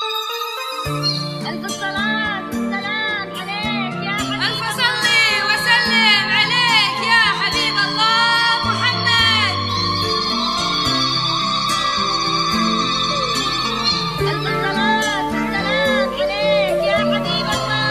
ألف الصلاة والسلام عليك يا حبيب ألف صلي وسلم عليك يا حبيب الله محمد. ألف الصلاة والسلام عليك يا حبيب الله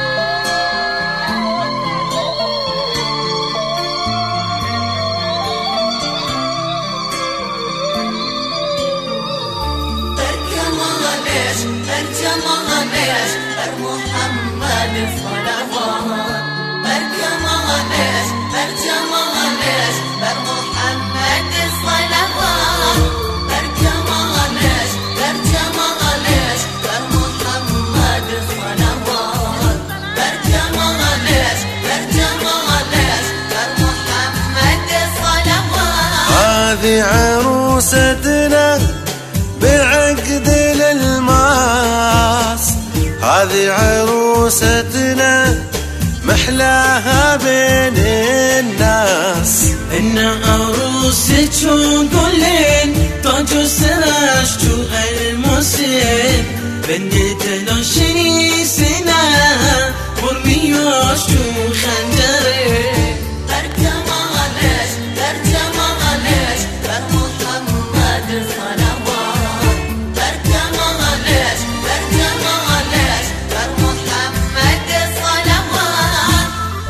محمد صلوات برجمالش برجمالش بر محمد صلوات برجمالش برجمالش بر محمد صلوات برجمالش برجمالش بر محمد صلوات. هذه عروستنا بعقد الالماس، هذه عروستنا محلاها بين الناس. إن عروسك وقولين تاج سرشتو المسين بنت لاشني سنة ورميوشتو خنجرين برجمالش برجمالش بر محمد صلوات برجمالش برجمالش بر محمد صلوات.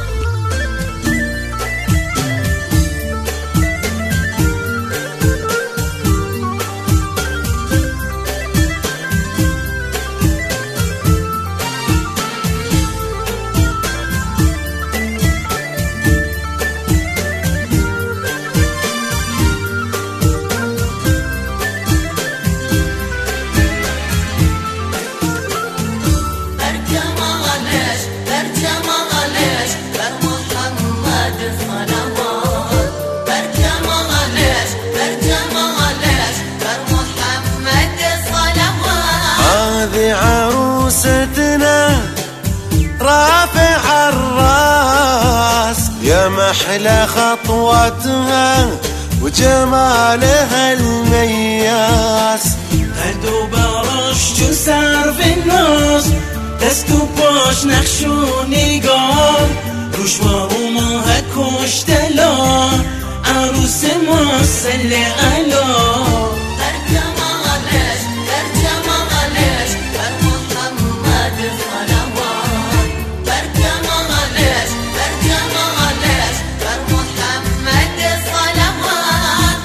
برجمالش برجمالش بر محمد صلوات برجمالش برجمالش بر محمد صلوات. هذه عروستنا رافع الراس، يا محلى خطوتها وجمالها المياس. هدو برشتو سر في النص دستو باش نخشو نگاه روش ورومها کشتلا عروس ما سلی علا. برجمالش برجمالش بر محمد صلوات برجمالش برجمالش بر محمد صلوات.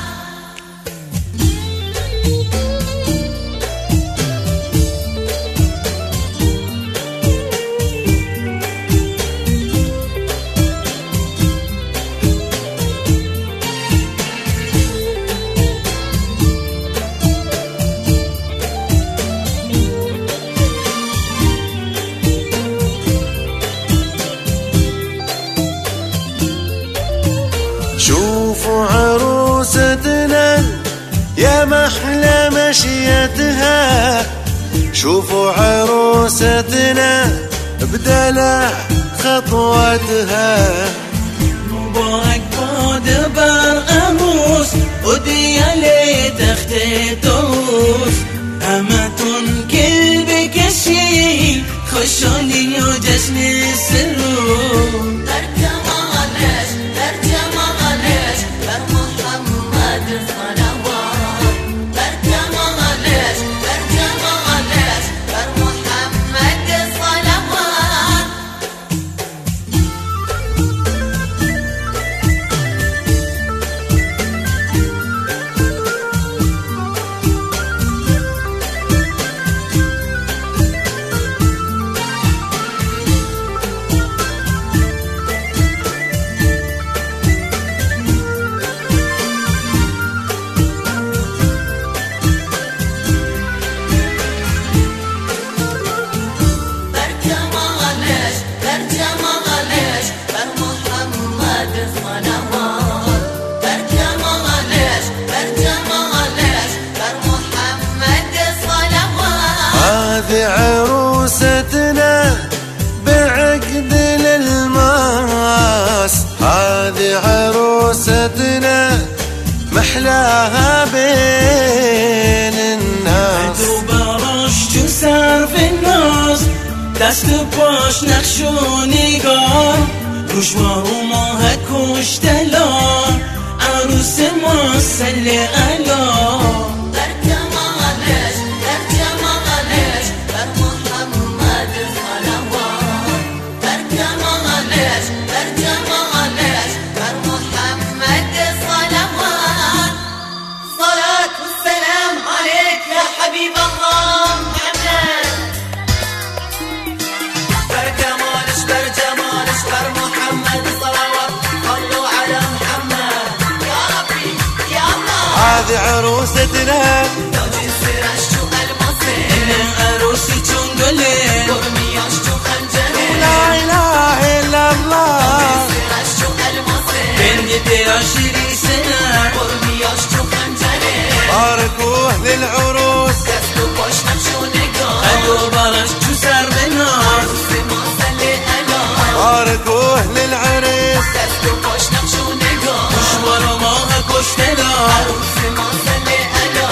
شوفوا عروستنا يا محلى مشيتها، شوفوا عروستنا بدلع خطوتها. مبارك باد بر عروس وديا لي تختي توس همتون كل بكشي خشالي وجشن السرور. برجمالش برجمالش بر محمد صلوات برجمالش برجمالش بر محمد صلوات. برجمالش برجمالش بر محمد صلوات برجمالش برجمالش بر محمد صلوات. هذه عروستنا بعقد الالماس، هذه عروستنا محلاها بين الناس. هدو برشتو سر في دست پاش نقش و نگار گوشوار و ماه کشتلار عروس ما سل علا هذه عروستنا توجي السراج شو المصير إن عروسي تنقلي ورمياش شو خنجري لا إله إلا الله السراج شو المصير بنتي 20 سنة ورمياش شو خنجري باركوه للعروس كسلو بوش نمشو نقار خدوا برش شو سر بنار سما سلي ألا باركوه للعريس كسلو بوش نمشو نقار مشوار ماه كشتلار سما سلي ألا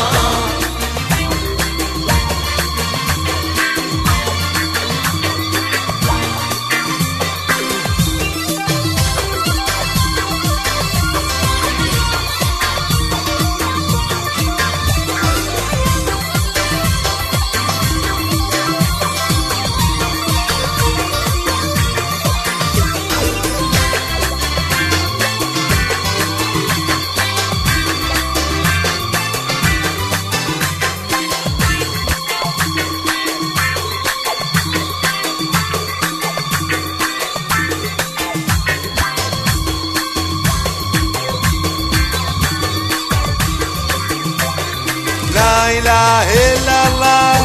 لا إله إلا الله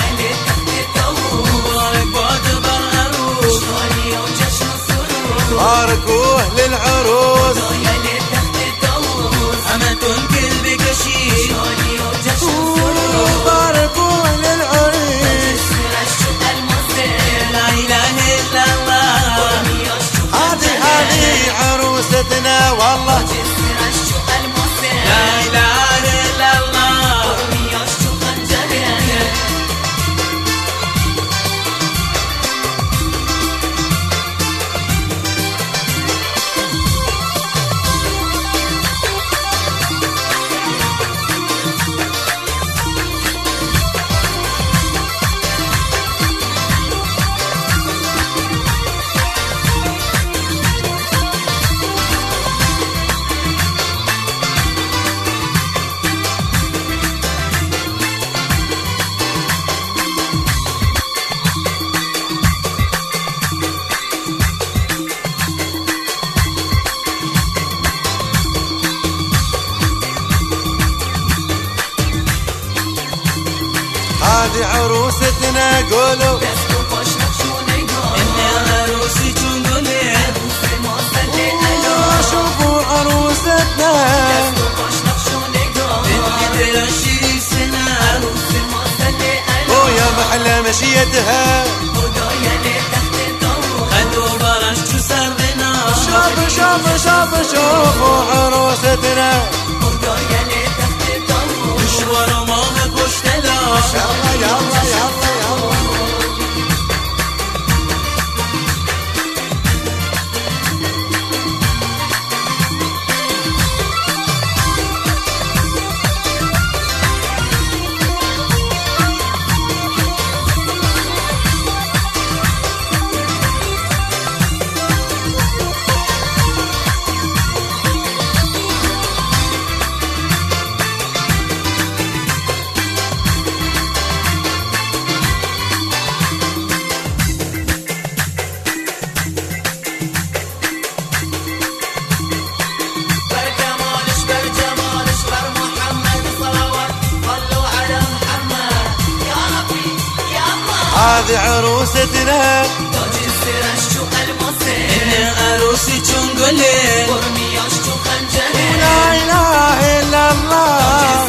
مبارك بعتبر عروس باركوه للعروس أمة كل بكشيش باركوه للعريس لا إله إلا الله هذه عروستنا والله لا إله إلا الله هذه عروستنا قولوا إني عروسي تنقلي شوفوا عروستنا بنتي 20 سنة ويا محلى مشيتها خدوا برش شو سر بنار شوفوا عروستنا مشوار ماه كشتلار يلا يلا يلا يلا هذه عروستنا إني عروسي تنقلي لا إله إلا الله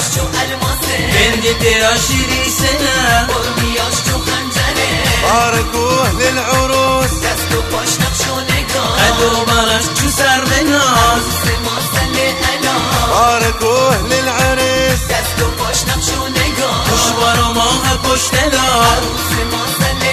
بنتي 20 سنة باركوه للعروس خدوا برش شو سر بنار باركوه للعريس مشوار ماه كشتلار